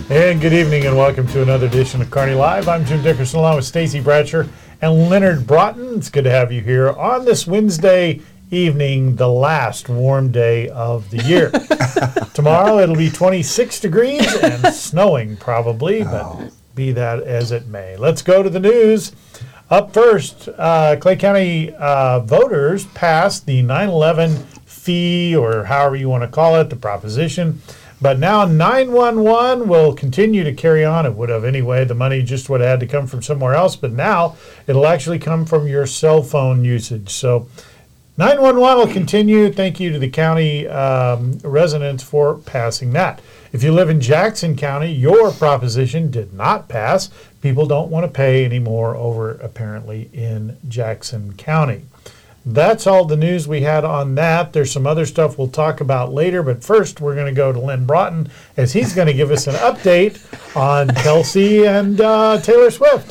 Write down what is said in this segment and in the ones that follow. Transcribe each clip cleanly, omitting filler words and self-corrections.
And good evening and welcome to another edition of Kearney Live. I'm Jim Dickerson along with Stacy Bratcher and Leonard Broughton. It's good to have you here on this Wednesday evening, the last warm day of the year. Tomorrow it'll be 26 degrees and snowing probably, but be that as it may. Let's go to the news. Up first, Clay County voters passed the 9/11 fee, or however you want to call it, the proposition. But now 911 will continue to carry on. It would have anyway. The money just would have had to come from somewhere else. But now it'll actually come from your cell phone usage. So 911 will continue. Thank you to the county residents for passing that. If you live in Jackson County, your proposition did not pass. People don't want to pay anymore over, apparently, in Jackson County. That's all the news we had on that. There's some other stuff we'll talk about later, but first we're going to go to Len Broughton as he's going to give us an update on Kelsey and Taylor Swift.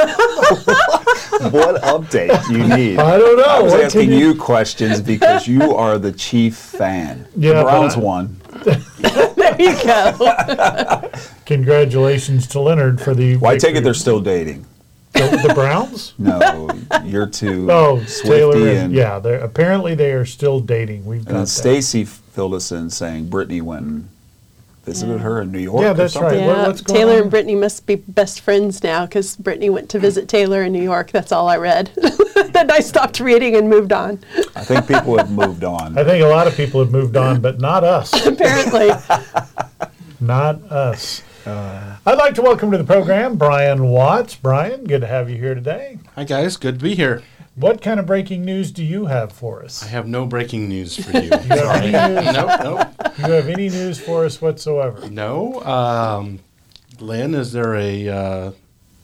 What update do you need? I don't know. I was asking you questions because you are the chief fan. Yeah, the Browns won. There you go. Congratulations to Leonard for the Well, I take it they're still dating. The Browns? No, you're too Swifty Taylor and yeah. Apparently they are still dating. We've got and then that. Stacy filled us in saying Brittany went and visited her in New York. Yeah, that's or something. right. Yeah, What's going Taylor on? and Brittany must be best friends now because Brittany went to visit Taylor in New York. That's all I read. Then I stopped reading and moved on. I think people have moved on. I think a lot of people have moved on, but not us. Apparently. Not us. I'd like to welcome to the program Brian Watts. Brian, good to have you here today. Hi, guys. Good to be here. What kind of breaking news do you have for us? I have no breaking news for you. Do you have any news? Nope. Do you have any news for us whatsoever? No. Lynn, is there a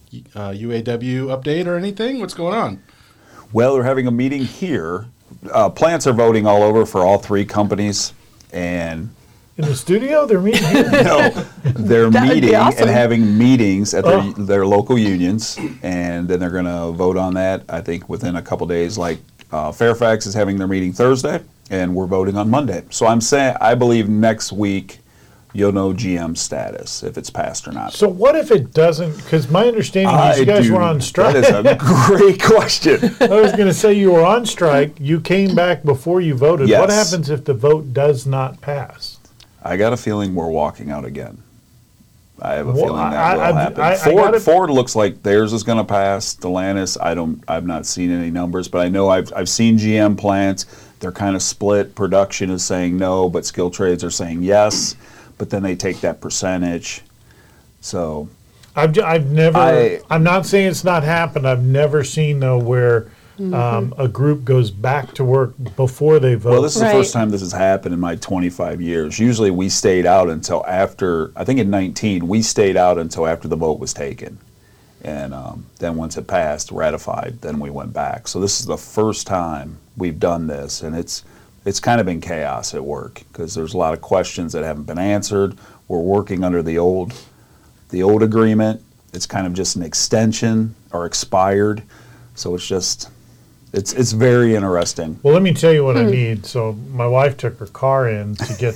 UAW update or anything? What's going on? Well, they're having a meeting here. Plants are voting all over for all three companies, and In the studio? They're meeting here? no, they're That would be meeting awesome. and having meetings at Oh. their local unions, and then they're going to vote on that, I think, within a couple days. Like Fairfax is having their meeting Thursday, and we're voting on Monday. So I'm saying, I believe next week you'll know GM status, if it's passed or not. So what if it doesn't? Because my understanding is you guys were on strike. That is a great question. I was going to say you were on strike. You came back before you voted. What Yes. happens if the vote does not pass? I got a feeling we're walking out again. I have a Well, feeling that will happen. I gotta- Ford looks like theirs is going to pass. Stellantis, I've not seen any numbers, but I know I've seen GM plants. They're kind of split. Production is saying no, but skilled trades are saying yes. But then they take that percentage. So I've never. I'm not saying it's not happened. I've never seen though where a group goes back to work before they vote. well, this is the Right. first time this has happened in my 25 years. Usually we stayed out until after, I think in 19, we stayed out until after the vote was taken. And then once it passed, ratified, then we went back. So this is the first time we've done this, and it's kind of been chaos at work because there's a lot of questions that haven't been answered. We're working under the old agreement. It's kind of just an extension or expired. So it's just, it's very interesting. Well, let me tell you what I need. So my wife took her car in to get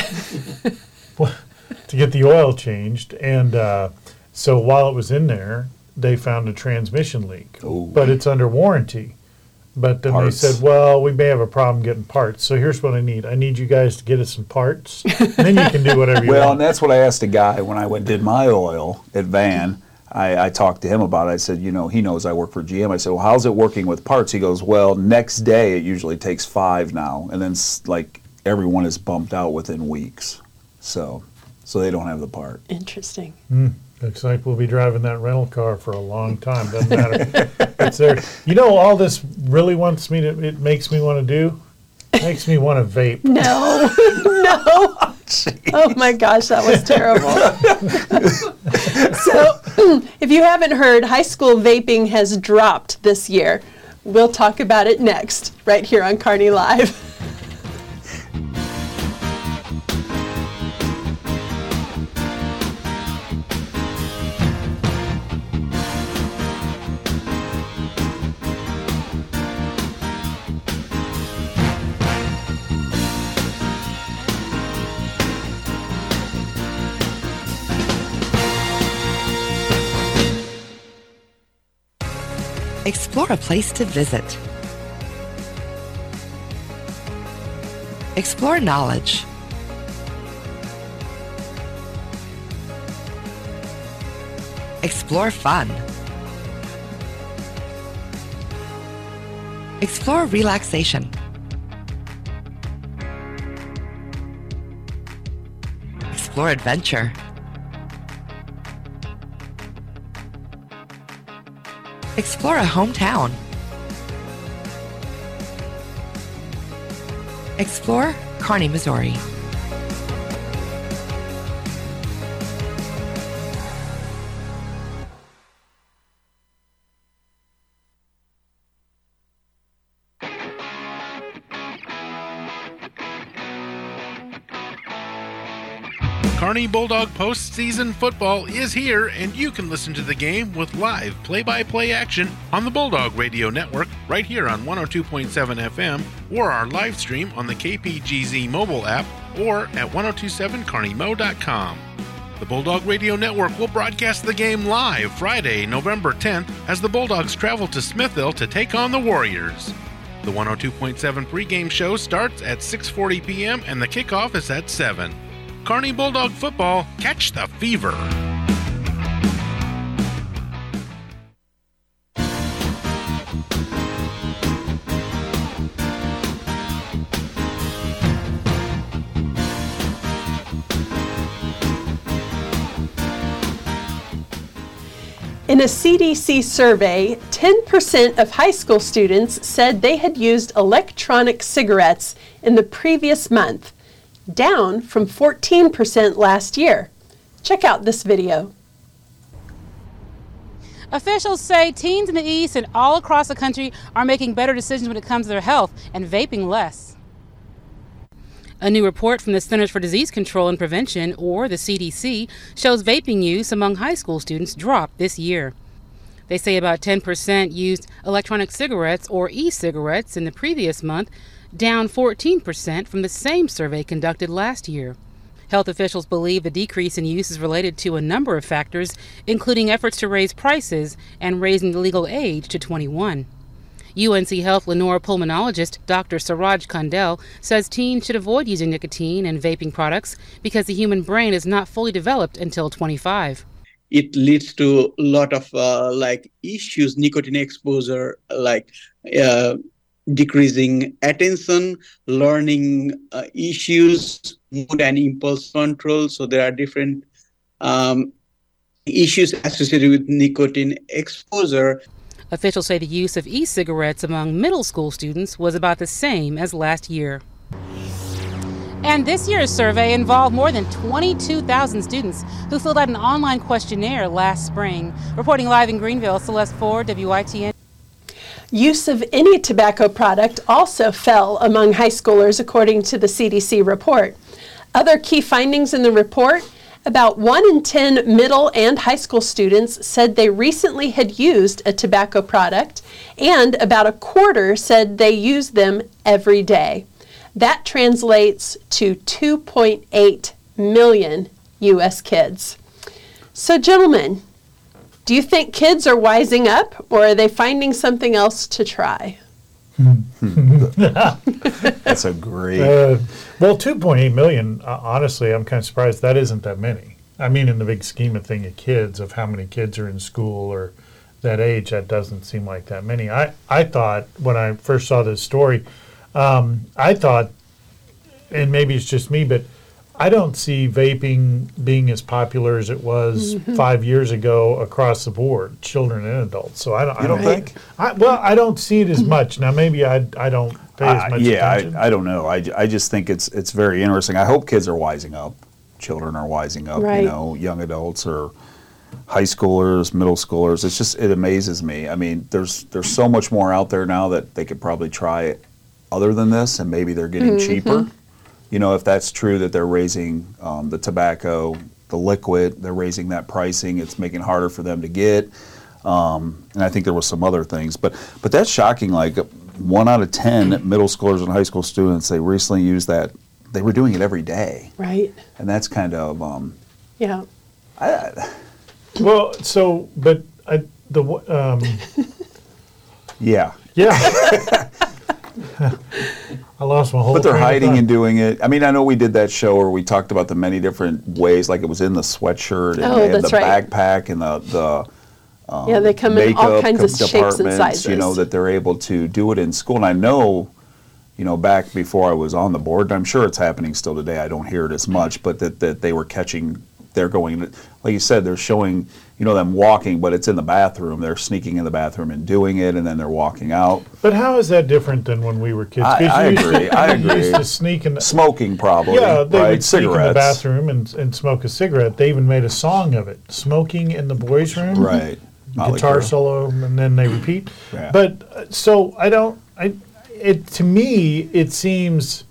to get the oil changed, and so while it was in there, they found a transmission leak. Ooh. But it's under warranty. But then Parts. they said, well, we may have a problem getting parts. So here's what I need. I need you guys to get us some parts, and then you can do whatever you Well, and want. that's what I asked a guy when I did my oil at Van. I talked to him about it. I said, he knows I work for GM. I said, well, how's it working with parts? He goes, well, next day it usually takes 5 now. And then like everyone is bumped out within weeks. So they don't have the part. Interesting. Looks like we'll be driving that rental car for a long time. Doesn't matter. It's there. All this really it makes me want to do? Makes me want to vape. No. No. Oh my gosh, that was terrible. So, if you haven't heard, high school vaping has dropped this year. We'll talk about it next, right here on Kearney Live. Explore a place to visit. Explore knowledge. Explore fun. Explore relaxation. Explore adventure. Explore a hometown. Explore Kearney, Missouri. Kearney Bulldog postseason football is here, and you can listen to the game with live play-by-play action on the Bulldog Radio Network right here on 102.7 FM or our live stream on the KPGZ mobile app or at 1027carneymo.com. The Bulldog Radio Network will broadcast the game live Friday, November 10th as the Bulldogs travel to Smithville to take on the Warriors. The 102.7 pregame show starts at 6:40 p.m. and the kickoff is at 7. Kearney Bulldog football, catch the fever. In a CDC survey, 10% of high school students said they had used electronic cigarettes in the previous month, down from 14% last year. Check out this video. Officials say teens in the East and all across the country are making better decisions when it comes to their health and vaping less. A new report from the Centers for Disease Control and Prevention, or the CDC, shows vaping use among high school students dropped this year. They say about 10% used electronic cigarettes or e-cigarettes in the previous month, down 14% from the same survey conducted last year. Health officials believe the decrease in use is related to a number of factors, including efforts to raise prices and raising the legal age to 21. UNC Health Lenore pulmonologist Dr. Suraj Kandel says teens should avoid using nicotine and vaping products because the human brain is not fully developed until 25. It leads to a lot of issues, nicotine exposure, decreasing attention, learning issues, mood and impulse control. So there are different issues associated with nicotine exposure. Officials say the use of e-cigarettes among middle school students was about the same as last year. And this year's survey involved more than 22,000 students who filled out an online questionnaire last spring. Reporting live in Greenville, Celeste Ford, WITN. Use of any tobacco product also fell among high schoolers, according to the CDC report. Other key findings in the report: about 1 in 10 middle and high school students said they recently had used a tobacco product, and about a quarter said they use them every day. That translates to 2.8 million U.S. kids. So, gentlemen, do you think kids are wising up, or are they finding something else to try? That's a great... Well, 2.8 million, honestly, I'm kind of surprised that isn't that many. I mean, in the big scheme of thing of kids, of how many kids are in school or that age, that doesn't seem like that many. I thought, when I first saw this story, I thought, and maybe it's just me, but I don't see vaping being as popular as it was 5 years ago across the board, children and adults. So I don't think. I don't see it as much. Now, maybe I don't pay as much attention. I don't know. I just think it's very interesting. I hope kids are wising up. Children are wising up, right. Young adults or high schoolers, middle schoolers. It amazes me. I mean, there's so much more out there now that they could probably try other than this, and maybe they're getting cheaper. If that's true, that they're raising the tobacco, the liquid, they're raising that pricing. It's making it harder for them to get. And I think there was some other things. But that's shocking. Like 1 out of 10 middle schoolers and high school students, they recently used that. They were doing it every day. Right. And that's kind of... yeah. Yeah. Yeah. I lost my whole. But they're train of hiding thought. and doing it. I mean, I know we did that show where we talked about the many different ways, like it was in the sweatshirt and, Oh, and that's the right. backpack and the Yeah, they come in all makeup kinds of shapes and departments, sizes. you know, that they're able to do it in school. And I know, you know, back before I was on the board, and I'm sure it's happening still today, I don't hear it as much, but that they were catching, they're going, like you said, they're showing, you know, them walking, but it's in the bathroom. They're sneaking in the bathroom and doing it, and then they're walking out. But how is that different than when we were kids? 'Cause I you used to- agree, I you used agree. to sneak in. Smoking probably, Yeah, they right? would sneak in the Cigarettes. bathroom and smoke a cigarette. They even made a song of it, "Smoking in the Boys' Room." Right. Motley Guitar Crue. solo, and then they repeat. Yeah. But so to me, it seems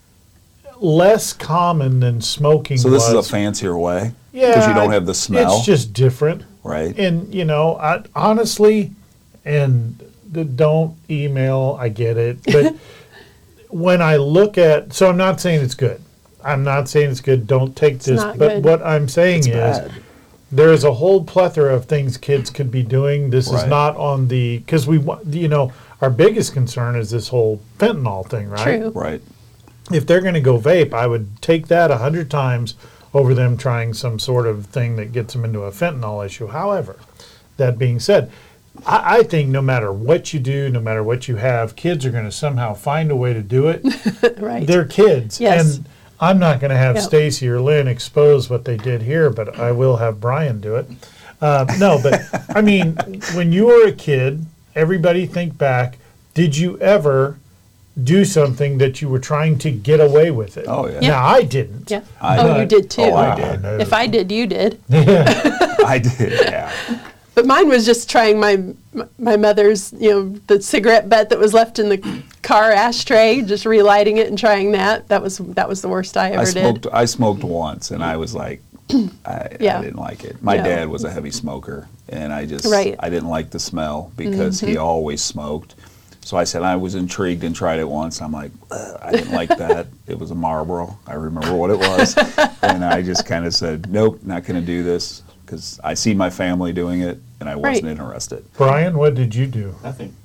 less common than smoking. So this is a was. fancier way? Yeah, Because you don't have the smell? It's just different. Right. And, you know, honestly, and don't email, I get it. But when I look at, so I'm not saying it's good. I'm not saying it's good. Don't take this. not But good. what I'm saying It's is bad. there is a whole plethora of things kids could be doing. This is Right. not on the, because you know, our biggest concern is this whole fentanyl thing, right? True. Right. If they're going to go vape, I would take that 100 times over them trying some sort of thing that gets them into a fentanyl issue. However, that being said, I think no matter what you do, no matter what you have, kids are going to somehow find a way to do it. Right. They're kids. Yes. And I'm not going to have Yep. Stacy or Lynn expose what they did here, but I will have Brian do it. No, but I mean, when you were a kid, everybody think back, did you ever do something that you were trying to get away with it? Oh, yeah. Yeah. Now, I didn't. Yeah. I Oh, did. you did too. Oh, I did. If I did, you did. I did, yeah. But mine was just trying my mother's, you know, the cigarette butt that was left in the car ashtray, just relighting it and trying that. That was the worst I ever did. I smoked once, and I was like, I Yeah. didn't like it. My No. dad was a heavy smoker, and I just Right. I didn't like the smell because he always smoked. So I said I was intrigued and tried it once. I'm like, I didn't like that. It was a Marlboro. I remember what it was, and I just kind of said, nope, not going to do this because I see my family doing it, and I wasn't Right. interested. Brian, what did you do? Nothing.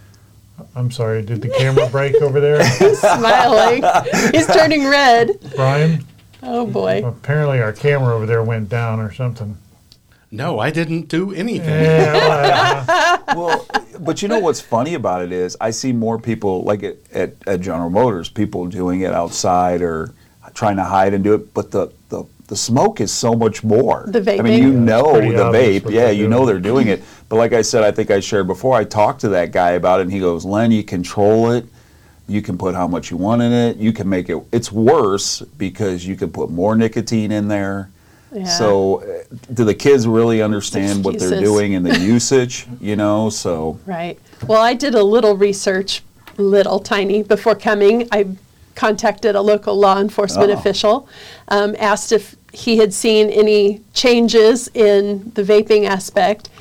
I'm sorry, did the camera break over there? Smiling. He's turning red. Brian? Oh boy. Apparently our camera over there went down or something. No, I didn't do anything. Yeah, Well, but you know what's funny about it is I see more people like at General Motors, people doing it outside or trying to hide and do it, but the smoke is so much more. The I mean, vaping? you Yeah, know it's pretty the obvious vape. what Yeah, they're you know doing. they're doing it. But like I said, I think I shared before, I talked to that guy about it, and he goes, Len, you control it. You can put how much you want in it. You can make it. It's worse because you can put more nicotine in there. Yeah. So, do the kids really understand what they're Excuses. doing in the usage? You know, so Right. Well, I did a little research, little tiny, before coming. I contacted a local law enforcement official, asked if he had seen any changes in the vaping aspect,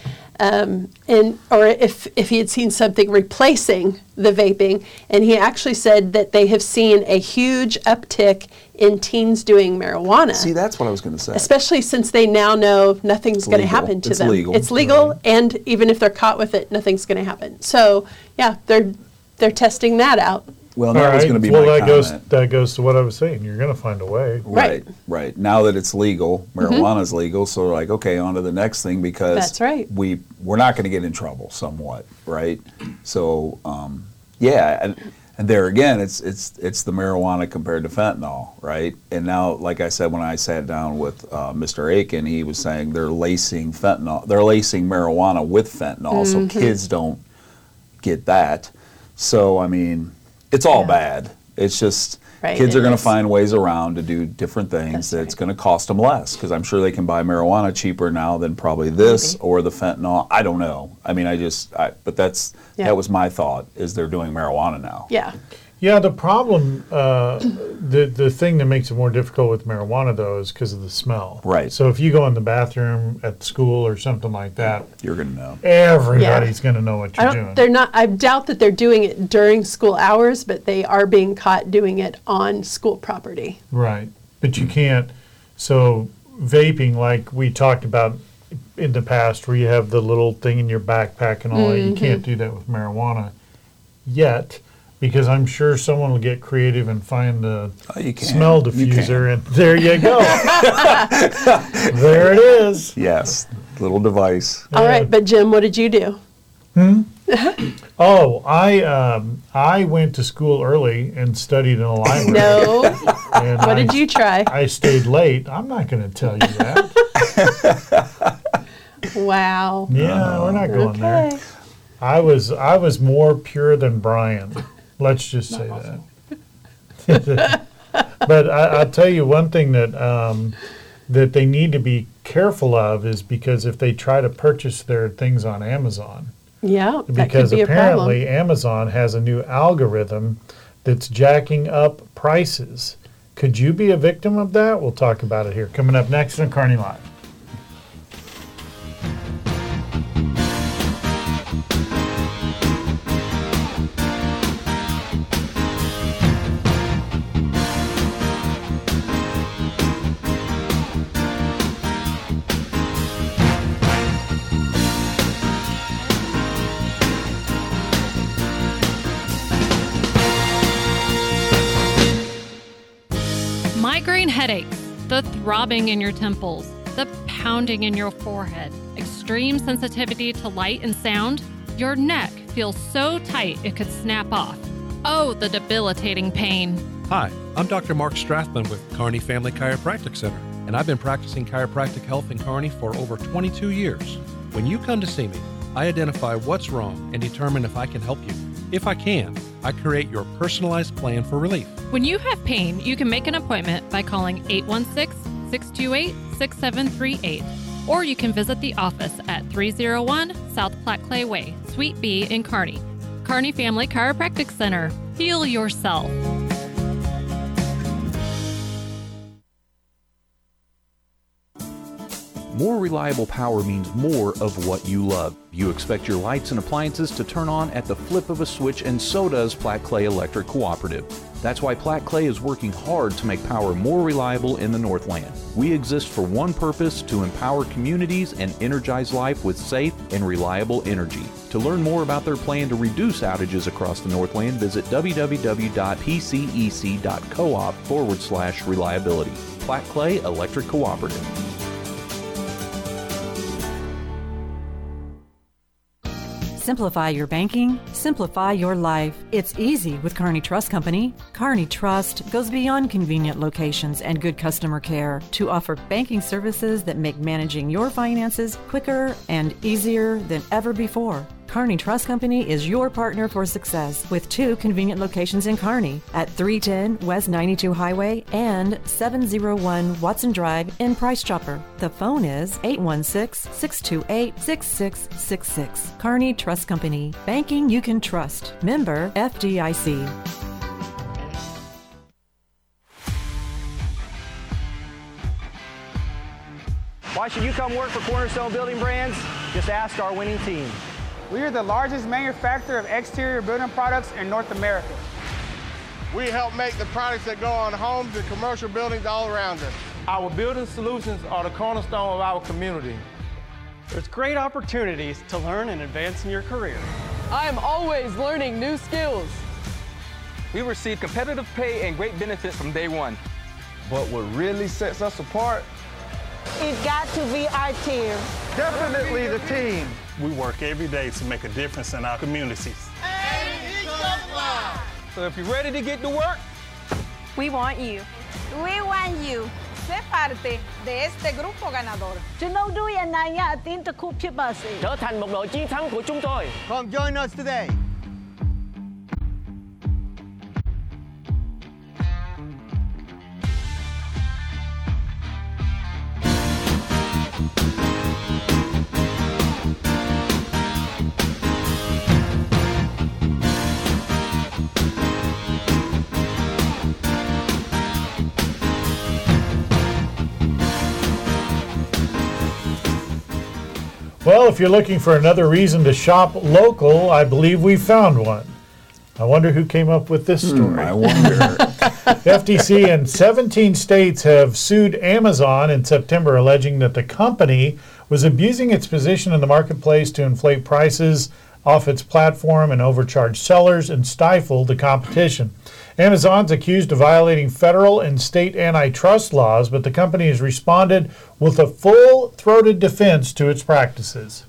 or if he had seen something replacing the vaping. And he actually said that they have seen a huge uptick in teens doing marijuana. see, that's what I was going to say. Especially since they now know nothing's going to legal. happen to It's them. legal. It's legal, and even if they're caught with it, nothing's going to happen. So, yeah, they're testing that out. Well, All that was right. going to be Well, my that comment. goes to what I was saying. You're going to find a way. Right. Right. Now that it's legal, marijuana's legal, so we're like, okay, on to the next thing because That's right. we're not going to get in trouble somewhat, right? So, yeah, and there again, it's the marijuana compared to fentanyl, right? And now, like I said, when I sat down with Mr. Aiken, he was saying they're lacing marijuana with fentanyl, so kids don't get that. So, I mean, it's all Yeah. bad. It's just Right, kids it are going to is. find ways around to do different things That's that's right. going to cost them less because I'm sure they can buy marijuana cheaper now than probably this Maybe. or the fentanyl. I don't know. I mean, but Yeah. that was my thought is they're doing marijuana now. Yeah. Yeah, the problem, the thing that makes it more difficult with marijuana, though, is because of the smell. Right. So if you go in the bathroom at school or something like that, You're going to know. everybody's going to know what you're doing. They're not. I doubt that they're doing it during school hours, but they are being caught doing it on school property. Right. But you can't, so vaping, like we talked about in the past where you have the little thing in your backpack and all that. You can't do that with marijuana yet, because I'm sure someone will get creative and find the smell diffuser, and there you go. There it is. Yes, little device. All right, but Jim, what did you do? Oh, I went to school early and studied in a library. No. And What did you try? I stayed late. I'm not going to tell you that. Wow. Yeah, we're not going Okay. there. I was more pure than Brian. Let's just say that. But I'll tell you one thing that that they need to be careful of is because if they try to purchase their things on Amazon, Yeah, that because could be a problem. apparently Amazon has a new algorithm that's jacking up prices. Could you be a victim of that? We'll talk about it here. Coming up next on Kearney Live. Migraine headaches, the throbbing in your temples, the pounding in your forehead, extreme sensitivity to light and sound. Your neck feels so tight it could snap off. Oh, the debilitating pain. Hi, I'm Dr. Mark Strathman with Kearney Family Chiropractic Center, and I've been practicing chiropractic health in Kearney for over 22 years. When you come to see me, I identify what's wrong and determine if I can help you. If I can, I create your personalized plan for relief. When you have pain, you can make an appointment by calling 816-628-6738, or you can visit the office at 301 South Platte Clay Way, Suite B in Kearney. Kearney Family Chiropractic Center. Heal yourself. More reliable power means more of what you love. You expect your lights and appliances to turn on at the flip of a switch, and so does Platte Clay Electric Cooperative. That's why Platte Clay is working hard to make power more reliable in the Northland. We exist for one purpose: to empower communities and energize life with safe and reliable energy. To learn more about their plan to reduce outages across the Northland, visit www.pcec.coop/reliability. Platte Clay Electric Cooperative. Simplify your banking, simplify your life. It's easy with Kearney Trust Company. Kearney Trust goes beyond convenient locations and good customer care to offer banking services that make managing your finances quicker and easier than ever before. Kearney Trust Company is your partner for success with 2 convenient locations in Kearney at 310 West 92 Highway and 701 Watson Drive in Price Chopper. The phone is 816-628-6666. Kearney Trust Company. Banking you can trust. Member FDIC. Why should you come work for Cornerstone Building Brands? Just ask our winning team. We are the largest manufacturer of exterior building products in North America. We help make the products that go on homes and commercial buildings all around us. Our building solutions are the cornerstone of our community. There's great opportunities to learn and advance in your career. I am always learning new skills. We receive competitive pay and great benefits from day one. But what really sets us apart? It's got to be our team. Definitely the team. We work every day to make a difference in our communities. So if you're ready to get to work, we want you. We want you. Sé parte de este grupo ganador. Chúng tôi đuôi này nhà tin từ cúp chiếc bờ xì. Trở thành một đội chiến thắng của chúng tôi. Come join us today. Well, if you're looking for another reason to shop local, I believe we found one. I wonder who came up with this story. I wonder. The FTC and 17 states have sued Amazon in September, alleging that the company was abusing its position in the marketplace to inflate prices off its platform and overcharge sellers and stifle the competition. Amazon's accused of violating federal and state antitrust laws, but the company has responded with a full-throated defense to its practices.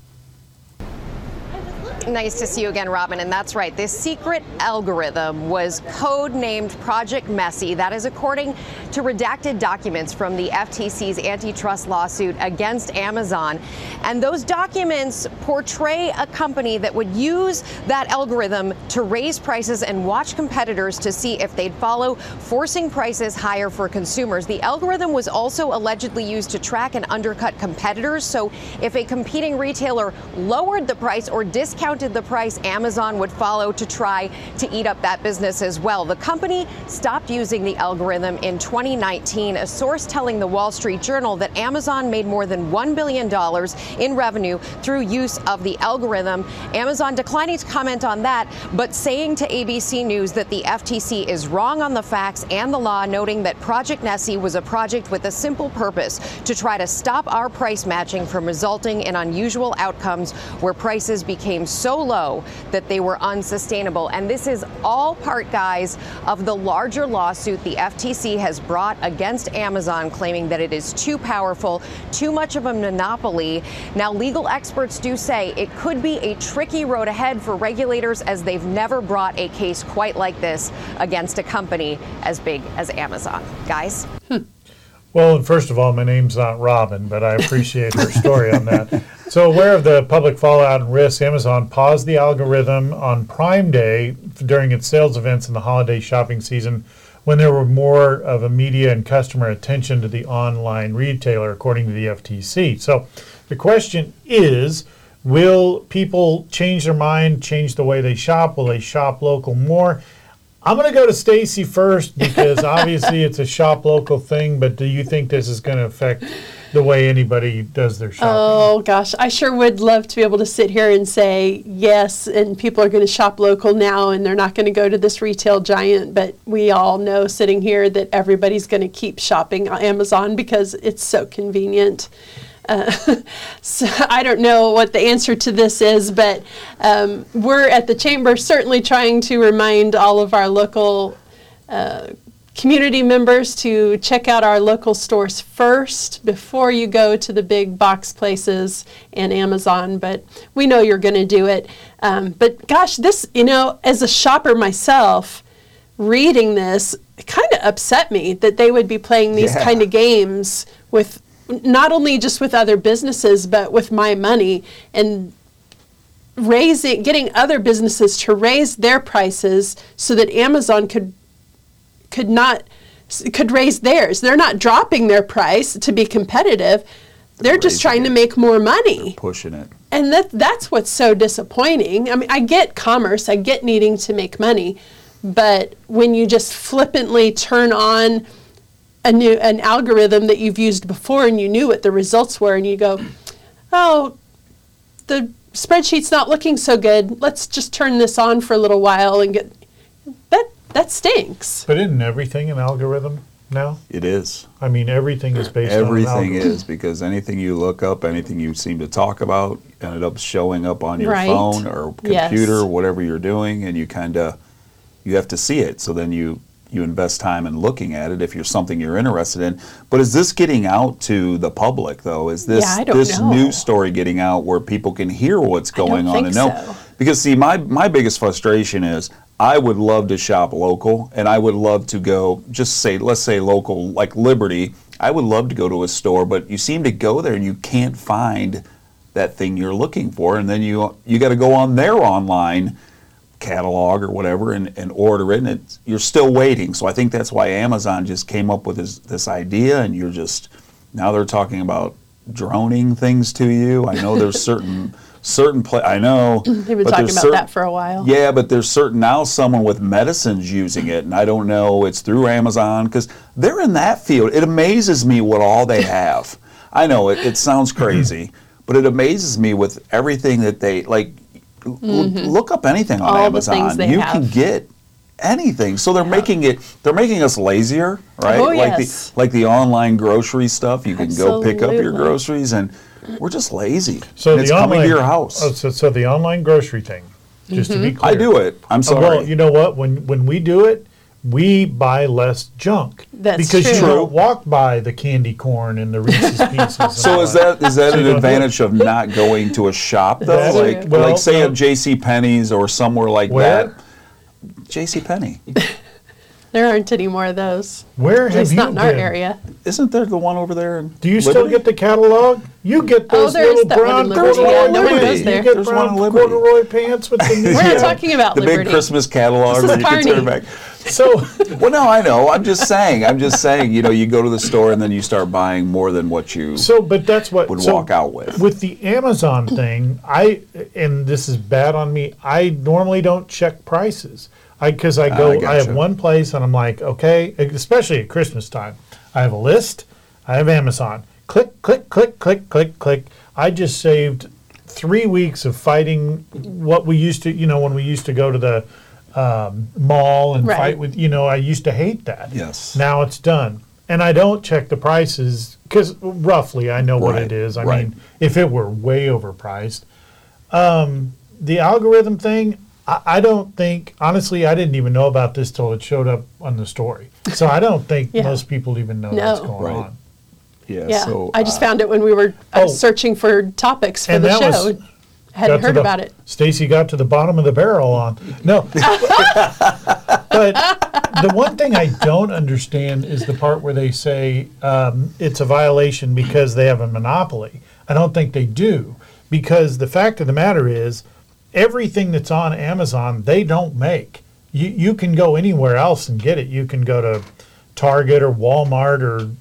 Nice to see you again, Robin. And that's right. This secret algorithm was code-named Project Messy. That is according to redacted documents from the FTC's antitrust lawsuit against Amazon. And those documents portray a company that would use that algorithm to raise prices and watch competitors to see if they'd follow, forcing prices higher for consumers. The algorithm was also allegedly used to track and undercut competitors. So if a competing retailer lowered the price or discounted the price, Amazon would follow to try to eat up that business as well. The company stopped using the algorithm in 2019. A source telling the Wall Street Journal that Amazon made more than $1 billion in revenue through use of the algorithm. Amazon declining to comment on that, but saying to ABC News that the FTC is wrong on the facts and the law, noting that Project Messy was a project with a simple purpose: to try to stop our price matching from resulting in unusual outcomes where prices became so low that they were unsustainable. And this is all part, guys, of the larger lawsuit the FTC has brought against Amazon, claiming that it is too powerful, too much of a monopoly. Now, legal experts do say it could be a tricky road ahead for regulators, as they've never brought a case quite like this against a company as big as Amazon. Guys? Well, and first of all, my name's not Robin, but I appreciate her story on that. So aware of the public fallout and risks, Amazon paused the algorithm on Prime Day during its sales events in the holiday shopping season, when there were more of a media and customer attention to the online retailer, according to the FTC. So the question is, will people change their mind, change the way they shop? Will they shop local more? I'm going to go to Stacy first, because obviously it's a shop local thing, but do you think this is going to affect the way anybody does their shopping? Oh, gosh. I sure would love to be able to sit here and say yes, and people are going to shop local now, and they're not going to go to this retail giant. But we all know sitting here that everybody's going to keep shopping on Amazon because it's so convenient. So I don't know what the answer to this is, but we're at the Chamber certainly trying to remind all of our local community members to check out our local stores first before you go to the big box places and Amazon. But we know you're going to do it. But gosh, this, as a shopper myself, reading this, it kind of upset me that they would be playing these kind of games with not only just with other businesses, but with my money, and getting other businesses to raise their prices so that Amazon could raise theirs. They're not dropping their price to be competitive. They're just trying to make more money. They're pushing it. And that's what's so disappointing. I mean, I get commerce, I get needing to make money, but when you just flippantly turn on an algorithm that you've used before and you knew what the results were, and you go, oh, the spreadsheet's not looking so good, let's just turn this on for a little while and get that stinks. But isn't everything an algorithm now? It is. I mean, everything is based on an algorithm. Everything is, because anything you look up, anything you seem to talk about, ended up showing up on your phone or computer, whatever you're doing, and you have to see it. So then you invest time in looking at it if you're something you're interested in. But is this getting out to the public, though? Is this news story getting out where people can hear what's going on and know? So. Because, see, my biggest frustration is I would love to shop local, and I would love to go, let's say local, like Liberty. I would love to go to a store, but you seem to go there and you can't find that thing you're looking for, and then you got to go on their online catalog or whatever and order it, and you're still waiting. So I think that's why Amazon just came up with this idea, and now they're talking about droning things to you. I know there's certain I know they've been talking about that for a while. Yeah, but there's now someone with medicines using it, and I don't know, it's through Amazon, because they're in that field. It amazes me what all they have. I know it sounds crazy, but it amazes me with everything that they, like, look up anything on All the Amazon. things they You have. can get anything. So they're making us lazier, right? Oh, like yes. like the online grocery stuff. You can go pick up your Absolutely. groceries, and we're just lazy. So and it's coming to your house. So the online grocery thing, just to be clear. I do it. I'm sorry. Well, you know what? When we do it, we buy less junk. That's because true. you don't walk by the candy corn and the Reese's Pieces. and So all is that So an you don't do advantage of not going to a shop though? That's Like true. Well, say no. a J.C. Penney's or somewhere like Where? that. J.C. Penney. There aren't any more of those. Where At have least you not in our been? area. Isn't there the one over there? Do you still get the catalog? You get those there is little that one brown in Liberty. corduroy Yeah, no one pants. goes there. You get There's brown one in Liberty. corduroy pants with the new. We're not talking about the Liberty. big Christmas catalog This is that you can turn Kearney. back. So, well, no, I know. I'm just saying. You know, you go to the store and then you start buying more than what you but that's what would so walk out with. With the Amazon thing, and this is bad on me. I normally don't check prices. Because I have gotcha. one place and I'm like, okay, especially at Christmas time. I have a list. I have Amazon. Click, click, click, click, click, click. I just saved 3 weeks of fighting what we used to, when we used to go to the mall and Right. fight with, I used to hate that. Yes. Now it's done. And I don't check the prices because roughly I know what Right, it is. I right. mean, if it were way overpriced. The algorithm thing, I don't think, honestly, I didn't even know about this till it showed up on the story. So I don't think Yeah. most people even know No. what's going Right. on. Yeah, So I just found it when we were searching for topics for And the that show. was- Hadn't got to heard the- about it. Stacy got to the bottom of the barrel on. No. But the one thing I don't understand is the part where they say it's a violation because they have a monopoly. I don't think they do. Because the fact of the matter is, everything that's on Amazon, they don't make. You can go anywhere else and get it. You can go to Target or Walmart or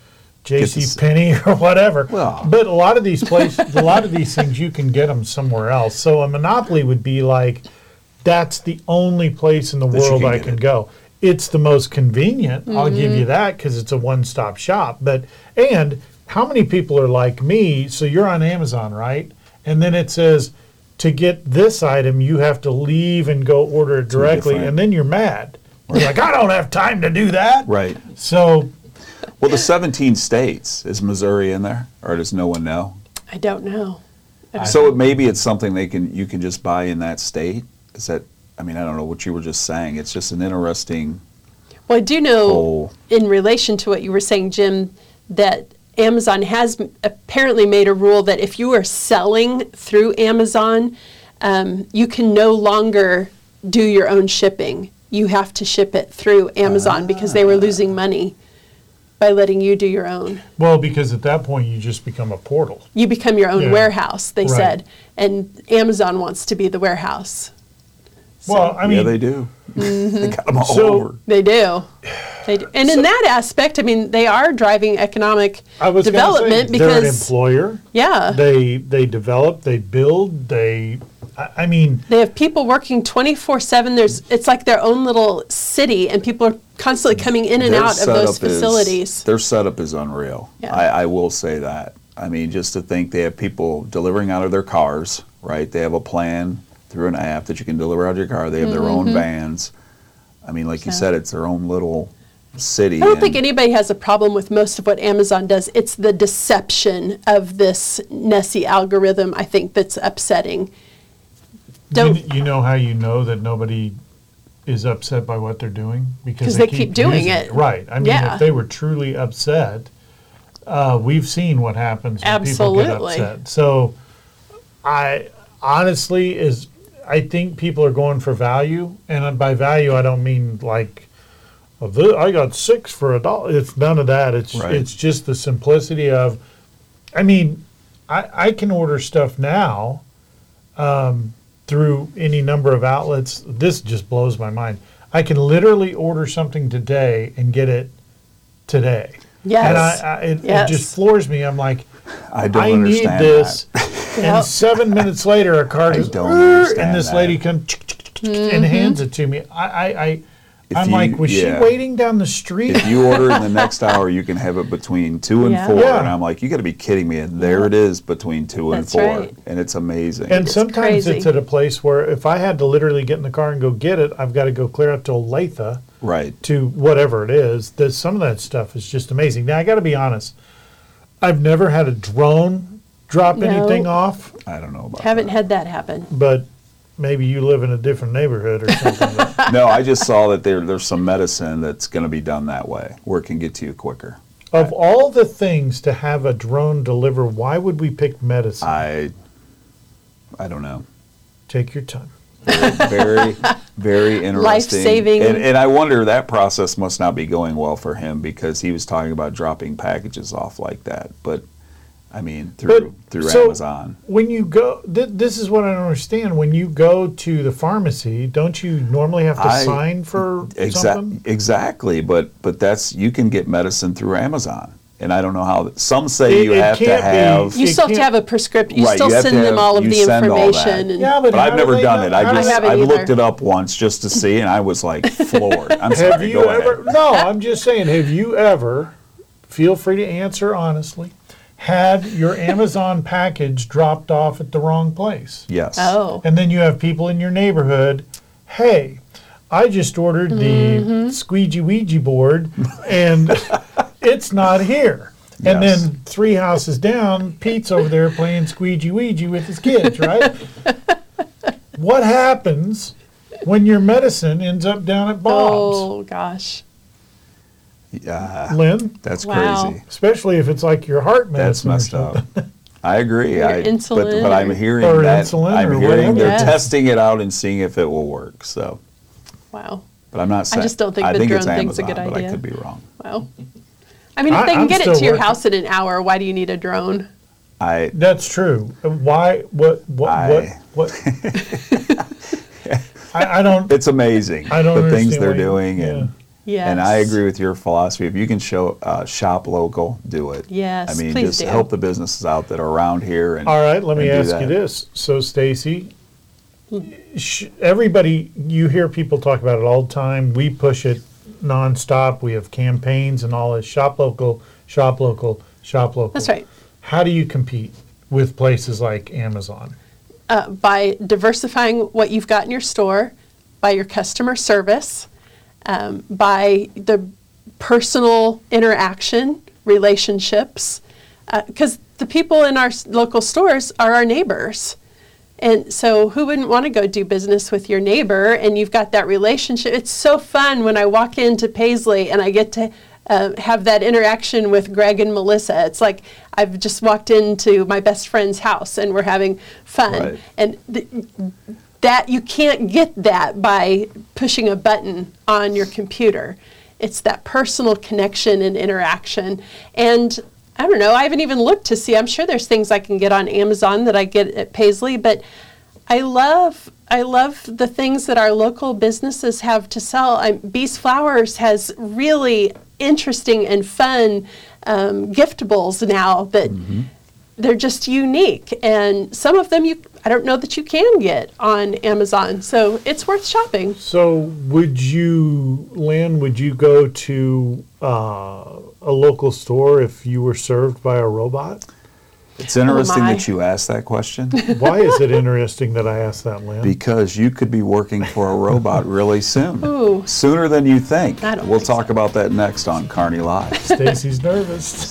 J.C. Penney or whatever. Well. But a lot of these places, a lot of these things, you can get them somewhere else. So a monopoly would be like, that's the only place in the That you world can I get can it. go. It's the most convenient. I'll give you that because it's a one-stop shop. And how many people are like me? So you're on Amazon, right? And then it says, to get this item, you have to leave and go order it directly, different. and then you're mad. You're like, I don't have time to do that. Right. So, Well, the 17 states, is Missouri in there, or does no one know? I don't know. So maybe it's something you can just buy in that state. Is that? I mean, I don't know what you were just saying. It's just an interesting. Well, I do know, whole- in relation to what you were saying, Jim, that Amazon has apparently made a rule that if you are selling through Amazon, you can no longer do your own shipping. You have to ship it through Amazon because they were losing money by letting you do your own. well, because at that point, you just become a portal. You become your own Yeah. warehouse, they Right. said, and Amazon wants to be the warehouse. Well, I mean, yeah, they do. They got them all So- over. They do. They do. And in that aspect, I mean, they are driving economic I was gonna development say, they're an because employer. yeah. They develop, they build, I mean, They have people working 24/7. It's like their own little city, and people are constantly coming in and Their out of those setup is- facilities. Their setup is unreal. Yeah. I will say that. I mean, just to think they have people delivering out of their cars, right? They have a plan through an app that you can deliver out of your car. They have their own vans. I mean, like you said, it's their own little city. I don't think anybody has a problem with most of what Amazon does. It's the deception of this Nessie algorithm, I think, that's upsetting. you know how you know that nobody is upset by what they're doing? Because 'Cause they keep doing using it. Right. I mean, Yeah. if they were truly upset, we've seen what happens when Absolutely. people get upset. So I honestly I think people are going for value, and by value I don't mean like I got 6 for $1. It's none of that. It's just the simplicity of. I mean, I can order stuff now through any number of outlets. This just blows my mind. I can literally order something today and get it today. Yes. And Yes. it just floors me. I'm like, I don't need understand this. Yep. And 7 minutes later, a card I is, don't understand and this that. lady comes and hands it to me. I'm like, was she waiting down the street? If you order in the next hour, you can have it between 2 and 4. Yeah. And I'm like, you got to be kidding me. And there it is between 2 and 4. right. And it's amazing. And sometimes it's at a place where if I had to literally get in the car and go get it, I've got to go clear up to Olathe right. to whatever it is. Some of that stuff is just amazing. Now, I got to be honest. I've never had a drone drop anything off. I don't know about Haven't had that happen. But maybe you live in a different neighborhood or something. No, I just saw that there's some medicine that's going to be done that way, where it can get to you quicker. Of all the things to have a drone deliver, why would we pick medicine? I don't know. Take your time. Very, very interesting. Life-saving. And I wonder, that process must not be going well for him, because he was talking about dropping packages off like that. But I mean, through Amazon. When you go, this is what I don't understand. When you go to the pharmacy, don't you normally have to sign for something? Exactly, but that's, you can get medicine through Amazon. And I don't know how. Some say you have to have. You still have to have a prescription. You still send them all of the information. But I've never done it. I haven't looked it up once just to see, and I was like floored. I'm sorry. Have you ever? No, I'm just saying. Have you ever? Feel free to answer honestly. Had your Amazon package dropped off at the wrong place? Yes. Oh. And then you have people in your neighborhood. Hey, I just ordered the squeegee Ouija board, and it's not here. And then 3 houses down, Pete's over there playing squeegee Ouija with his kids, right? What happens when your medicine ends up down at Bob's? Oh, gosh. Yeah. Lynn? That's crazy. Especially if it's like your heart medicine. That's messed up. I agree. Insulin but I'm hearing or that. Insulin I'm or hearing whatever. they're testing it out and seeing if it will work. So. Wow. But I'm not saying. I just don't think I the think drone it's thing's Amazon, a good but idea. I could be wrong. Wow. I mean, if they can get it to your house in an hour, why do you need a drone? That's true. Why? What? I don't. It's amazing. I don't the things understand they're why you- doing, and I Yes. agree with your philosophy. If you can shop local, do it. Yes, I mean, please just do. help the businesses out that are around here. And All right, let me and do ask you that. this. So, Stacy, everybody, you hear people talk about it all the time. We push it nonstop. We have campaigns and all this. Shop local, shop local, shop local. That's right. How do you compete with places like Amazon? By diversifying what you've got in your store, by your customer service, by the personal interaction, relationships, because the people in our local stores are our neighbors. And so who wouldn't want to go do business with your neighbor, and you've got that relationship? It's so fun when I walk into Paisley and I get to have that interaction with Greg and Melissa. It's like I've just walked into my best friend's house and we're having fun. Right. And that you can't get that by pushing a button on your computer. It's that personal connection and interaction. And I don't know, I haven't even looked to see. I'm sure there's things I can get on Amazon that I get at Paisley, but I love the things that our local businesses have to sell. Bee's Flowers has really interesting and fun giftables now that they're just unique. And some of them I don't know that you can get on Amazon. So it's worth shopping. So Lynn, would you go to a local store if you were served by a robot? It's interesting that you asked that question. Why is it interesting that I asked that, Lynn? Because you could be working for a robot really soon. Ooh. Sooner than you think. I don't We'll think talk about that next on Carney Live. Stacy's nervous.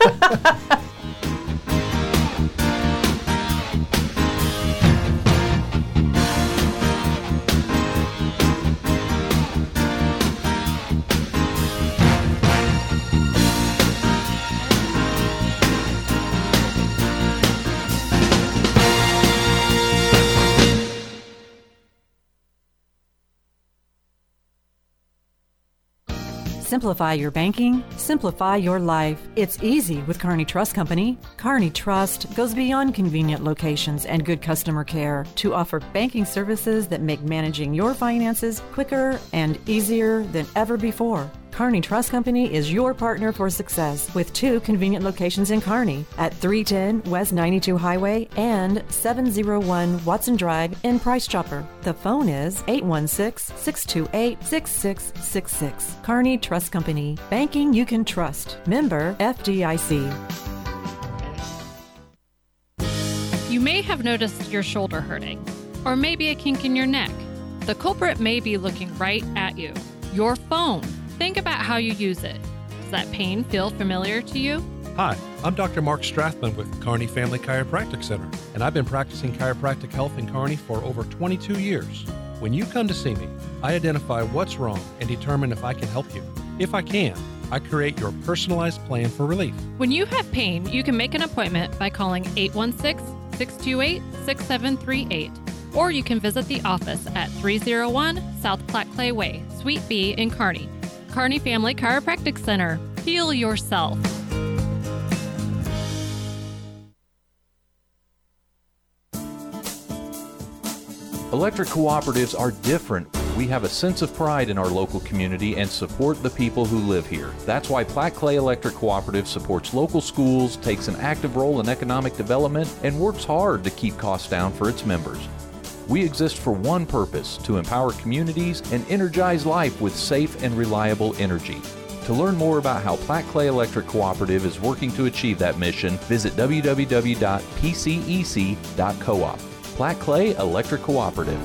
Simplify your banking, simplify your life. It's easy with Kearney Trust Company. Kearney Trust goes beyond convenient locations and good customer care to offer banking services that make managing your finances quicker and easier than ever before. Kearney Trust Company is your partner for success with 2 convenient locations in Kearney at 310 West 92 Highway and 701 Watson Drive in Price Chopper. The phone is 816-628-6666. Kearney Trust Company. Banking you can trust. Member FDIC. You may have noticed your shoulder hurting, or maybe a kink in your neck. The culprit may be looking right at you. Your phone. Think about how you use it. Does that pain feel familiar to you? Hi, I'm Dr. Mark Strathman with Kearney Family Chiropractic Center, and I've been practicing chiropractic health in Kearney for over 22 years. When you come to see me, I identify what's wrong and determine if I can help you. If I can, I create your personalized plan for relief. When you have pain, you can make an appointment by calling 816-628-6738, or you can visit the office at 301 South Platte Clay Way, Suite B in Kearney. Kearney Family Chiropractic Center. Heal yourself. Electric cooperatives are different. We have a sense of pride in our local community and support the people who live here. That's why Platte Clay Electric Cooperative supports local schools, takes an active role in economic development, and works hard to keep costs down for its members. We exist for one purpose, to empower communities and energize life with safe and reliable energy. To learn more about how Platte Clay Electric Cooperative is working to achieve that mission, visit www.pcec.coop. Platte Clay Electric Cooperative.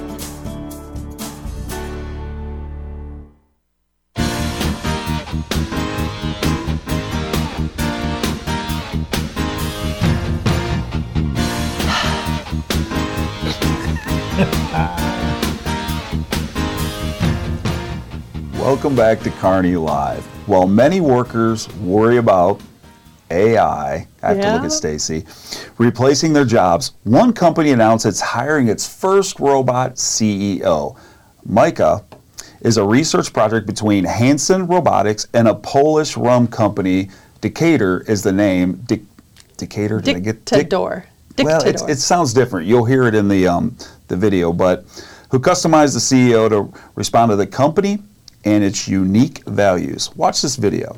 Welcome back to Kearney Live. While many workers worry about AI, I have to look at Stacy, replacing their jobs, one company announced it's hiring its first robot CEO. Micah is a research project between Hanson Robotics and a Polish rum company. Decatur is the name. Decatur? Dictador. Well, it sounds different. You'll hear it in the video, but who customized the CEO to respond to the company and its unique values. Watch this video.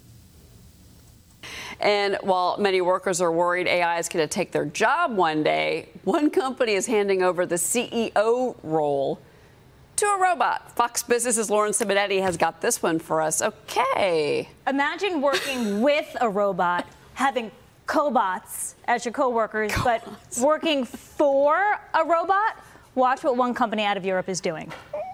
And while many workers are worried AI is going to take their job one day, one company is handing over the CEO role to a robot. Fox Business's Lauren Simonetti has got this one for us. Okay. Imagine working with a robot, having cobots as your coworkers, but working for a robot. Watch what one company out of Europe is doing.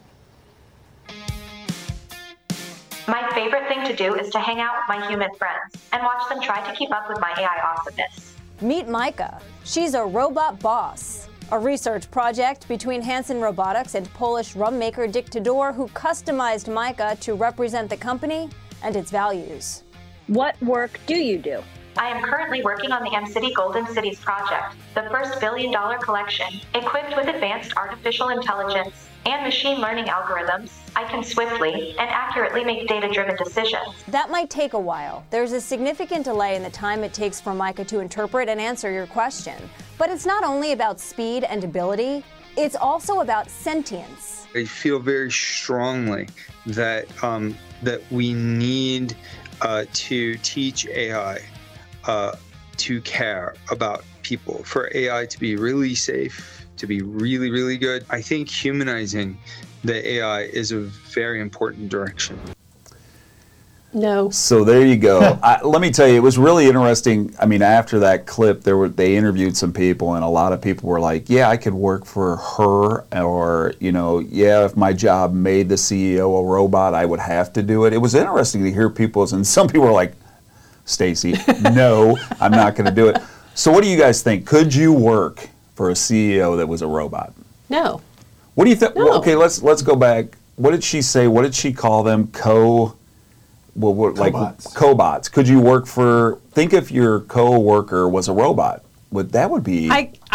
My favorite thing to do is to hang out with my human friends and watch them try to keep up with my AI awesomeness. Meet Micah. She's a robot boss. A research project between Hanson Robotics and Polish rum maker Dictador, who customized Micah to represent the company and its values. What work do you do? I am currently working on the M-City Golden Cities project, the first billion-dollar collection. Equipped with advanced artificial intelligence and machine learning algorithms, I can swiftly and accurately make data-driven decisions. That might take a while. There's a significant delay in the time it takes for Micah to interpret and answer your question. But it's not only about speed and ability, it's also about sentience. I feel very strongly that that we need to teach AI to care about people, for AI to be really safe, to be really, really good. I think humanizing the AI is a very important direction. No. So there you go. Let me tell you, it was really interesting. I mean, after that clip, they interviewed some people, and a lot of people were like, yeah, I could work for her, or, yeah, if my job made the CEO a robot, I would have to do it. It was interesting to hear people's, and some people were like, Stacy, no, I'm not going to do it. So what do you guys think? Could you work for a CEO that was a robot? No. What do you think? No. Well, okay, let's go back. What did she say? What did she call them? Cobots. Could you work for? Think if your co-worker was a robot. That would be.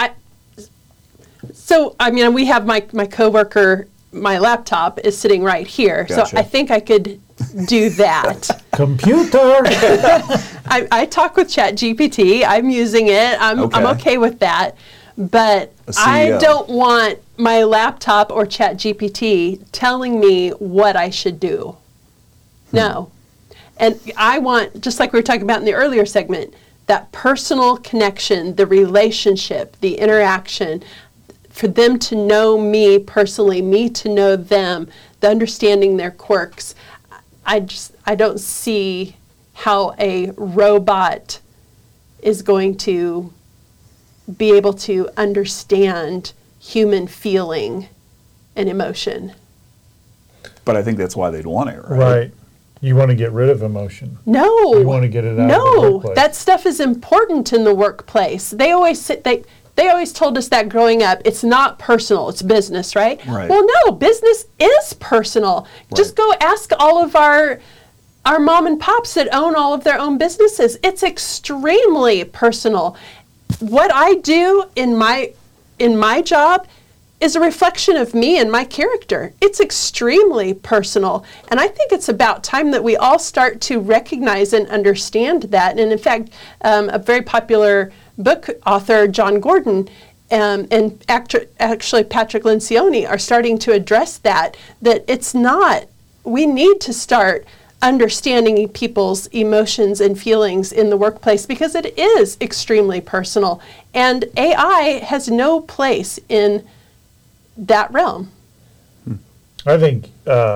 So I mean, we have my coworker. My laptop is sitting right here, Gotcha. So I think I could do that. Computer. I talk with ChatGPT. I'm using it. I'm okay with that. But I don't want my laptop or ChatGPT telling me what I should do. No. And I want, just like we were talking about in the earlier segment, that personal connection, the relationship, the interaction, for them to know me personally, me to know them, the understanding their quirks. I don't see how a robot is going to be able to understand human feeling and emotion. But I think that's why they'd want it, right? Right. You want to get rid of emotion. No. You want to get it out of the workplace. That stuff is important in the workplace. They always told us that growing up. It's not personal, it's business, right? Right. Well, no, business is personal. Right. Just go ask all of our mom and pops that own all of their own businesses. It's extremely personal. What I do in my job is a reflection of me and my character. It's extremely personal. And I think it's about time that we all start to recognize and understand that. And in fact, a very popular book author, John Gordon, and actually Patrick Lencioni are starting to address that it's not, we need to start understanding people's emotions and feelings in the workplace because it is extremely personal. And AI has no place in that realm. I think,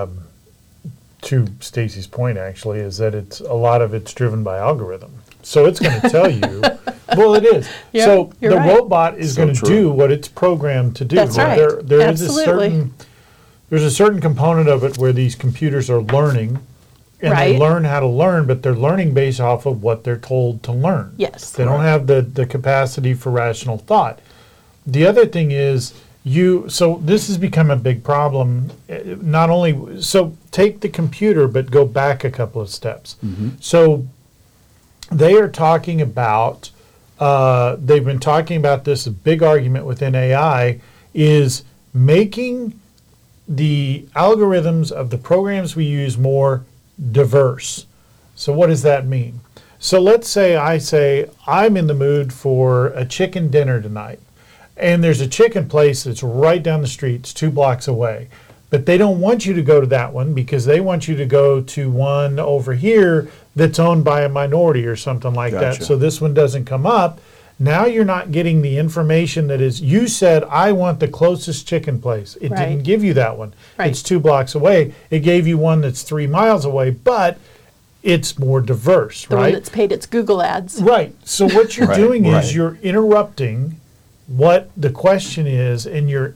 to Stacy's point, actually, is that a lot of it's driven by algorithm. So it's going to tell you. Well, it is. Yeah, so the right. robot is going to do what it's programmed to do. That's right. There is Absolutely. there's a certain component of it where these computers are learning, and Right. they learn how to learn, but they're learning based off of what they're told to learn. Yes. They don't have the capacity for rational thought. The other thing is so this has become a big problem. Not only, so take the computer, but go back a couple of steps. Mm-hmm. So they are talking about, they've been talking about this, a big argument within AI is making the algorithms of the programs we use more diverse. So what does that mean? So let's say I say, I'm in the mood for a chicken dinner tonight. And there's a chicken place that's right down the street, it's 2 blocks away. But they don't want you to go to that one because they want you to go to one over here that's owned by a minority or something like Gotcha. that. So this one doesn't come up. Now you're not getting the information that is, you said, I want the closest chicken place. It Right. didn't give you that one. Right. It's 2 blocks away. It gave you one that's 3 miles away, but it's more diverse, The right? one that's paid its Google ads. Right. So what you're Right, doing right. is you're interrupting what the question is, and you're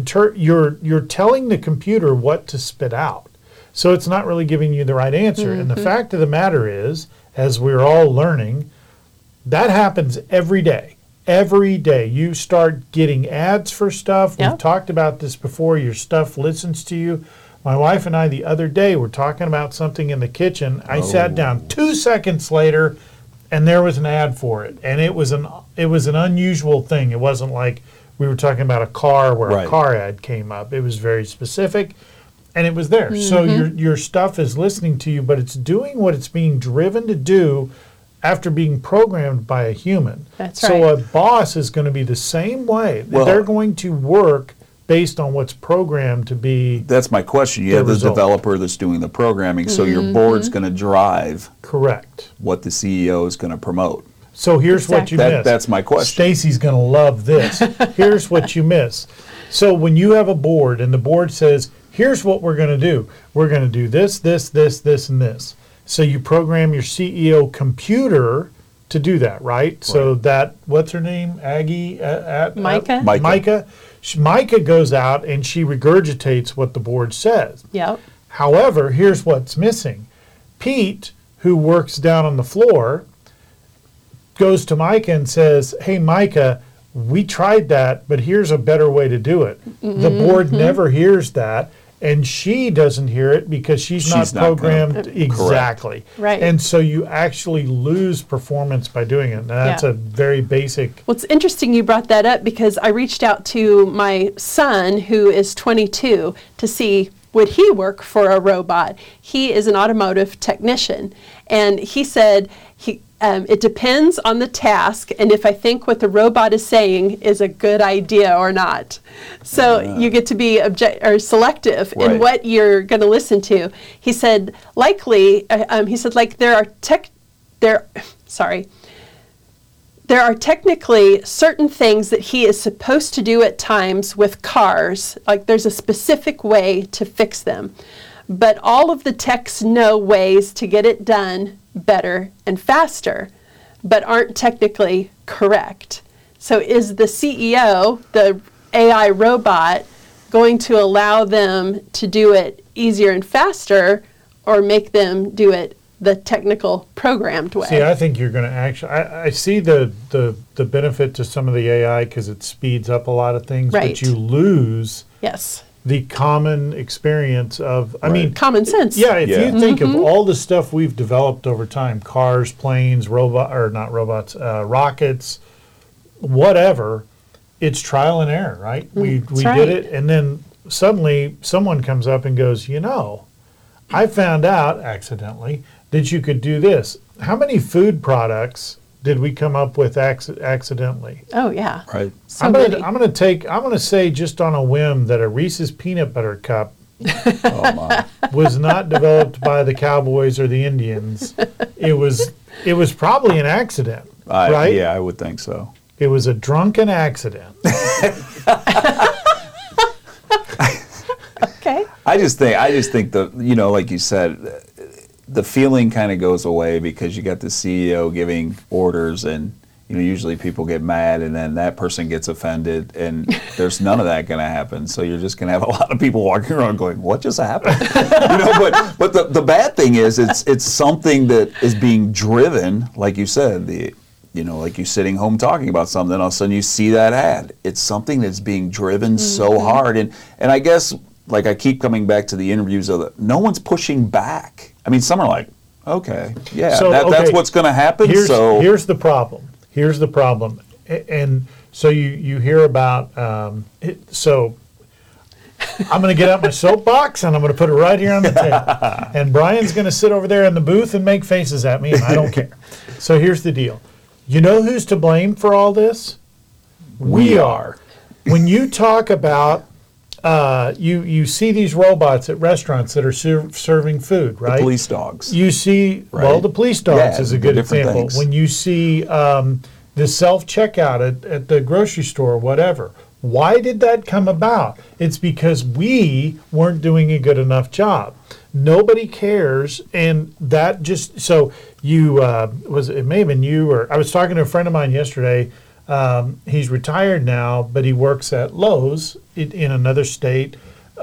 telling the computer what to spit out. So it's not really giving you the right answer. And the fact of the matter is, as we're all learning, that happens every day. Every day you start getting ads for stuff. Yep. We've talked about this before. Your stuff listens to you. My wife and I the other day were talking about something in the kitchen. I sat down 2 seconds later, and there was an ad for it. And it was an unusual thing. It wasn't like we were talking about a car where Right. a car ad came up. It was very specific, and it was there. So your stuff is listening to you, but it's doing what it's being driven to do after being programmed by a human. That's so right. a boss is going to be the same way. Well- They're going to work based on what's programmed to be That's my question. You The have the result. developer that's doing the programming, so your board's going to drive correct. what the CEO is going to promote. So here's what you miss. That's my question. Stacy's going to love this. Here's what you miss. So when you have a board and the board says, here's what we're going to do. We're going to do this, this, this, this, and this. So you program your CEO computer to do that, right? So that, what's her name? Aggie? Micah? Micah. Micah goes out and she regurgitates what the board says. Yep. However, here's what's missing. Pete, who works down on the floor, goes to Micah and says, hey, Micah, we tried that, but here's a better way to do it. The board never hears that, and she doesn't hear it because she's not programmed exactly. Right. And so you actually lose performance by doing it. And that's Yeah. a very basic. Well, it's interesting you brought that up because I reached out to my son, who is 22, to see would he work for a robot. He is an automotive technician, and he said it depends on the task and if I think what the robot is saying is a good idea or not. So you get to be selective in what you're going to listen to. He said, likely, there are technically certain things that he is supposed to do at times with cars. Like there's a specific way to fix them. But all of the techs know ways to get it done better and faster, but aren't technically correct. So is the CEO, the AI robot, going to allow them to do it easier and faster, or make them do it the technical programmed way? See, I think you're going to actually, I see the benefit to some of the AI because it speeds up a lot of things, but you lose the common experience of, I mean, common sense. Yeah, if you think of all the stuff we've developed over time, cars, planes, rockets, whatever, it's trial and error, right? We did it, and then suddenly someone comes up and goes, I found out accidentally that you could do this. How many food products did we come up with accidentally? Oh yeah, right. So I'm gonna say just on a whim that a Reese's peanut butter cup was not developed by the Cowboys or the Indians. It was probably an accident, right? Yeah, I would think so. It was a drunken accident. Okay. I just think like you said, the feeling kind of goes away because you got the CEO giving orders, and usually people get mad, and then that person gets offended, and there's none of that going to happen. So you're just going to have a lot of people walking around going, "What just happened?" But the bad thing is, it's something that is being driven, like you said, like you sitting home talking about something, all of a sudden you see that ad. It's something that's being driven so hard, and I guess. Like I keep coming back to the interviews no one's pushing back. I mean, some are like, okay, yeah, that's what's going to happen. Here's the problem. And so you hear about so I'm going to get out my soapbox and I'm going to put it right here on the table. And Brian's going to sit over there in the booth and make faces at me, and I don't care. So here's the deal. You know who's to blame for all this? We are. When you talk about you see these robots at restaurants that are serving food, right? The police dogs. You see, the police dogs is a good example. When you see the self-checkout at the grocery store, whatever. Why did that come about? It's because we weren't doing a good enough job. Nobody cares, and that just, so you, it may have been you, or I was talking to a friend of mine yesterday. He's retired now, but he works at Lowe's in another state,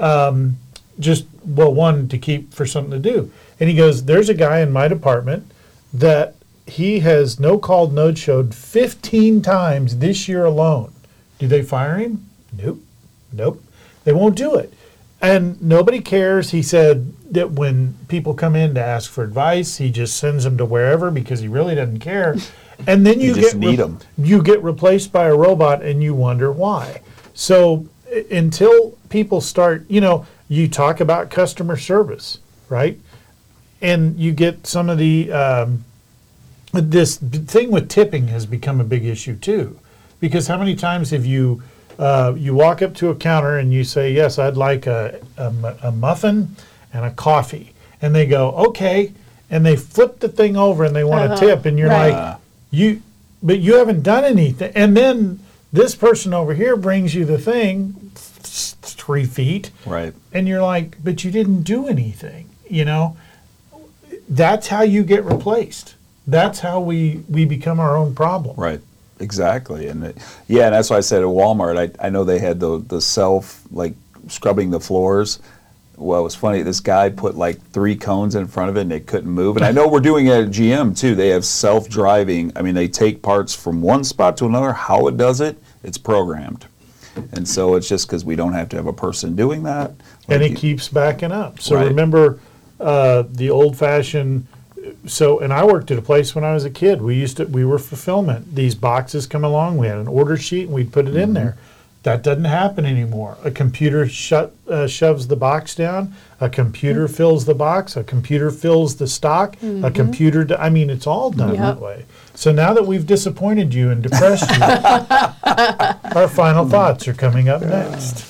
wanted to keep for something to do. And he goes, there's a guy in my department that he has no-called, no-showed 15 times this year alone. Do they fire him? Nope. They won't do it. And nobody cares. He said that when people come in to ask for advice, he just sends them to wherever because he really doesn't care. And then you get replaced by a robot, and you wonder why. So until people start, you talk about customer service, right? And you get some of the this thing with tipping has become a big issue too, because how many times have you walk up to a counter and you say, "Yes, I'd like a muffin and a coffee," and they go, "Okay," and they flip the thing over and they want a tip, and you're like. But you haven't done anything. And then this person over here brings you the thing 3 feet. Right. And you're like, but you didn't do anything, That's how you get replaced. That's how we become our own problem. Right. Exactly. And and that's why I said at Walmart, I know they had the self, like, scrubbing the floors. Well, it was funny. This guy put like 3 cones in front of it, and they couldn't move. And I know we're doing it at GM too. They have self-driving. I mean, they take parts from one spot to another. How it does it, it's programmed. And so it's just because we don't have to have a person doing that. And it keeps backing up. So remember the old-fashioned. And I worked at a place when I was a kid. We were fulfillment. These boxes come along. We had an order sheet, and we'd put it in there. That doesn't happen anymore. A computer shoves the box down. A computer fills the box. A computer fills the stock. A computer, it's all done that way. So now that we've disappointed you and depressed you, our final thoughts are coming up next.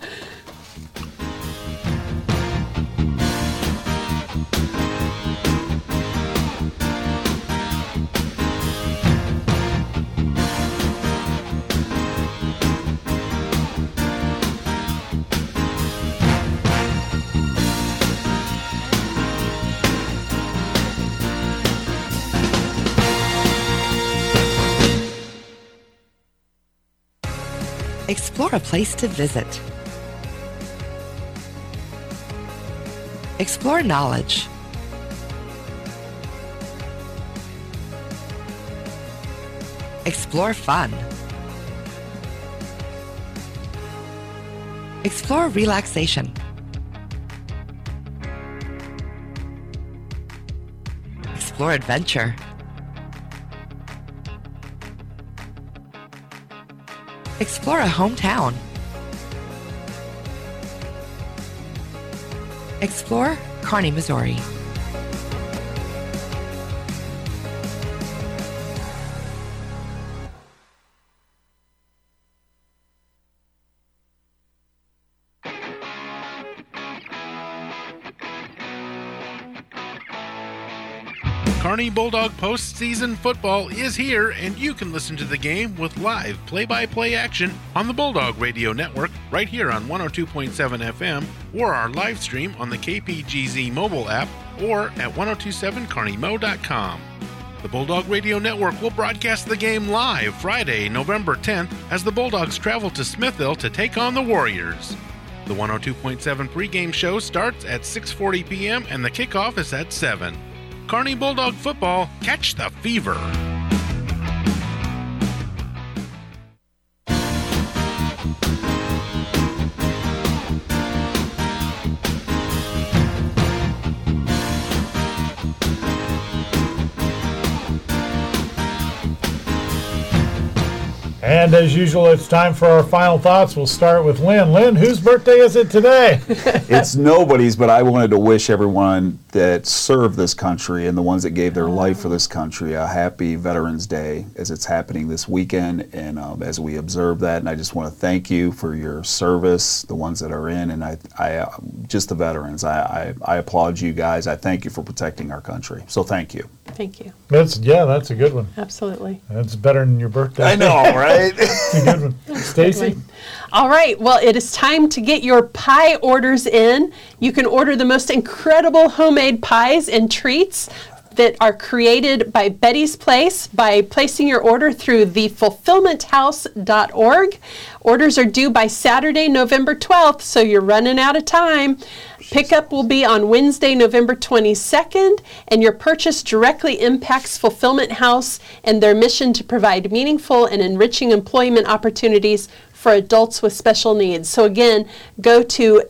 Explore a place to visit. Explore knowledge. Explore fun. Explore relaxation. Explore adventure. Explore a hometown. Explore Kearney, Missouri. Kearney Bulldog postseason football is here, and you can listen to the game with live play-by-play action on the Bulldog Radio Network right here on 102.7 FM or our live stream on the KPGZ mobile app or at 1027kearneymo.com. The Bulldog Radio Network will broadcast the game live Friday, November 10th as the Bulldogs travel to Smithville to take on the Warriors. The 102.7 pregame show starts at 6:40 p.m. and the kickoff is at 7. Kearney Bulldog football, catch the fever. And as usual, it's time for our final thoughts. We'll start with Lynn. Lynn, whose birthday is it today? It's nobody's, but I wanted to wish everyone that served this country and the ones that gave their life for this country a happy Veterans Day as it's happening this weekend and as we observe that. And I just want to thank you for your service, the ones that are in, and I just the veterans. I applaud you guys. I thank you for protecting our country. So thank you. Thank you. That's a good one. Absolutely. That's better than your birthday. I know, right? It's a good one. Stacy? All right. Well, it is time to get your pie orders in. You can order the most incredible homemade pies and treats that are created by Betty's Place by placing your order through thefulfillmenthouse.org. Orders are due by Saturday, November 12th, so you're running out of time. Pickup will be on Wednesday, November 22nd, and your purchase directly impacts Fulfillment House and their mission to provide meaningful and enriching employment opportunities for adults with special needs. So again, go to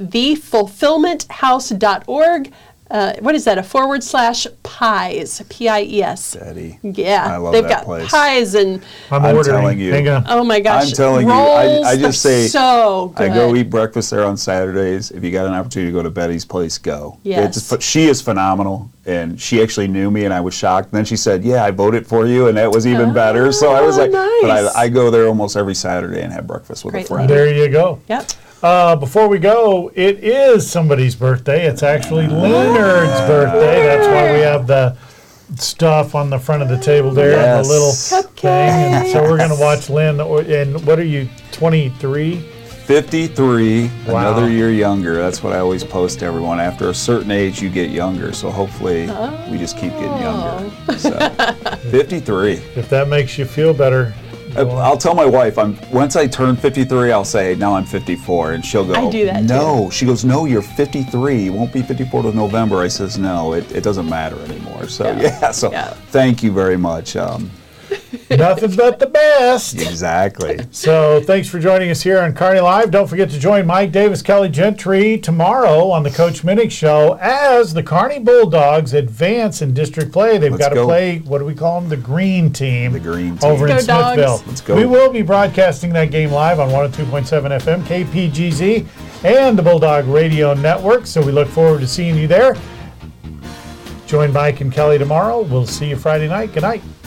thefulfillmenthouse.org. What is that? /pies, P-I-E-S. Betty. Yeah, I love they've that got place. pies and. I'm telling you. Hang on. Oh my gosh! I'm telling rolls, you. I just say. So good. I go eat breakfast there on Saturdays. If you got an opportunity to go to Betty's Place, go. Yes. She is phenomenal, and she actually knew me, and I was shocked. And then she said, "Yeah, I voted for you," and that was even better. So I was like, nice. but I go there almost every Saturday and have breakfast with a friend. There you go. Yep. Before we go, it is somebody's birthday. It's actually Leonard's birthday. That's why we have the stuff on the front of the table there and the little thing. And so we're going to watch Lynn. And what are you, 23? 53, Wow. another year younger. That's what I always post to everyone. After a certain age, you get younger. So hopefully we just keep getting younger. So, 53. If that makes you feel better. I'll tell my wife, once I turn 53, I'll say, now I'm 54. And she'll go, I do that no. too. She goes, no, you're 53. You won't be 54 till November. I says, no, it doesn't matter anymore. So, so thank you very much. Nothing but the best. Exactly. So thanks for joining us here on Kearney Live. Don't forget to join Mike Davis, Kelly Gentry tomorrow on the Coach Minnick Show as the Kearney Bulldogs advance in district play. They've got to play, what do we call them? The green team. The green team. Over in Smithville. Let's go. We will be broadcasting that game live on 102.7 FM, KPGZ, and the Bulldog Radio Network. So we look forward to seeing you there. Join Mike and Kelly tomorrow. We'll see you Friday night. Good night.